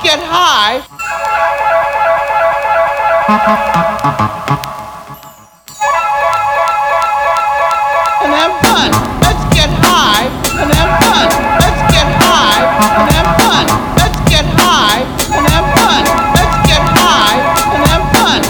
get high. And have fun. Let's get high and have fun. Let's get high and have fun. Let's get high and have fun. Let's get high and have fun.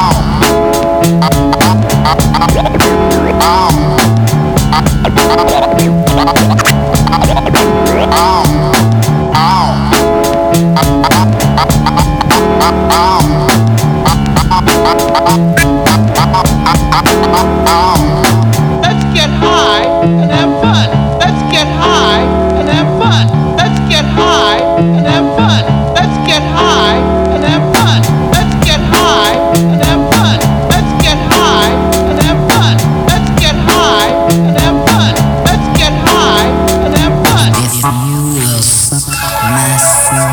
Let's get high and have fun. Let's get high and have fun. Let's get high and have fun. Let's get high and have fun. Let's get high and have fun. Let's get high and have fun. Let's get high and have fun. Let's get high and have fun. If you will suck my soul,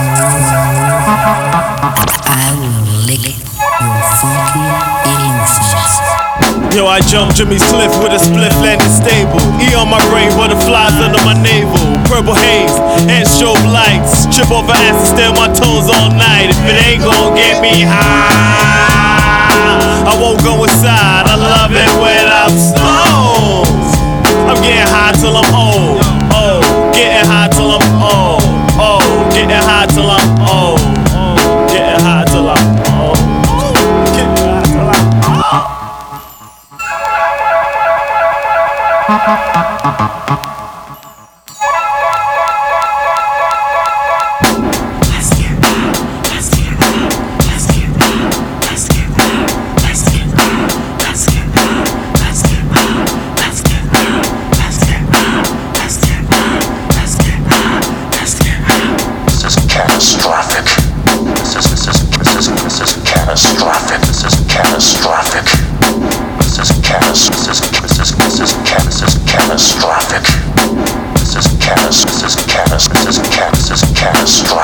I will lick your funky innocence. Yo, I jumped Jimmy's cliff with a spliff landing stable. E on my brain, butterflies under my navel. Purple haze and strobe lights. Trip over acid, stare my toes all night. If it ain't gon' get me high, I won't go inside. I love it when I'm stoned. I'm getting high till I'm old. Oh, getting high till I'm old. Oh, getting high till I'm old. Oh, getting high till I'm old. Getting high till I'm old. Catastrophic. This is catastrophic. This is catastrophic. This is catastrophic. This is catastrophic.